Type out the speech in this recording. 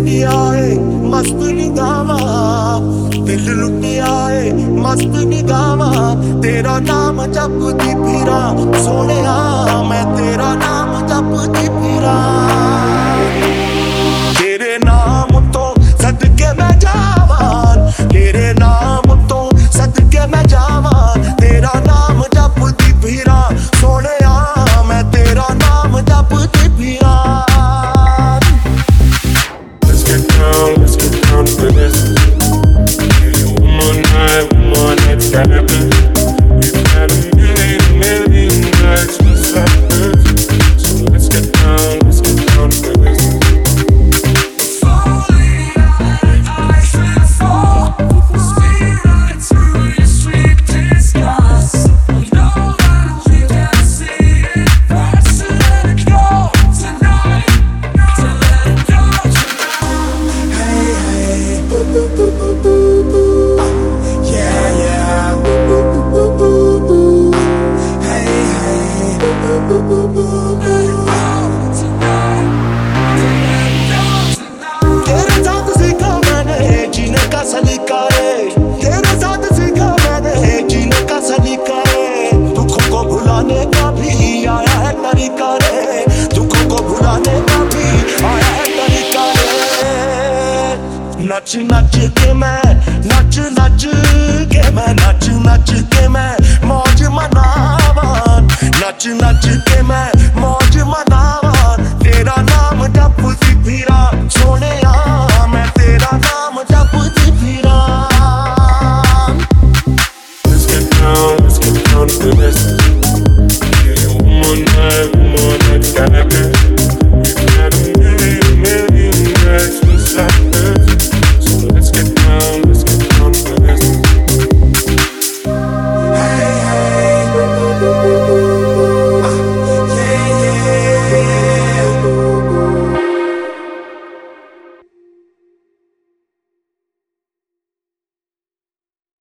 लुटिया है मस्त निगाहां, दिल लुटिया है मस्त निगाहां। तेरा नाम जपदी फिरा सोहणिया, मैं तेरा नाम जपदी फिरा। तेरे नाम तो सदके मैं जावां, तेरे नाम तो सदके मैं जावां। तेरा नाम जपदी फिरा सोहणिया, मैं तेरा नाम जपदी फिरा। Let's get down to this. One more night, forever. We've had a million nights beside this. So let's get down to this. तेरे साथ सीखा मैंने जीने का सलीका है, तेरे साथ सीखा मैंने जीने का सलीका है। दुखों को भुलाने का भी आया है तरीका रे, दुखों को भुलाने का भी आया है तरीका रे। नच नच के मैं नच नच के मैं नच नच के मैं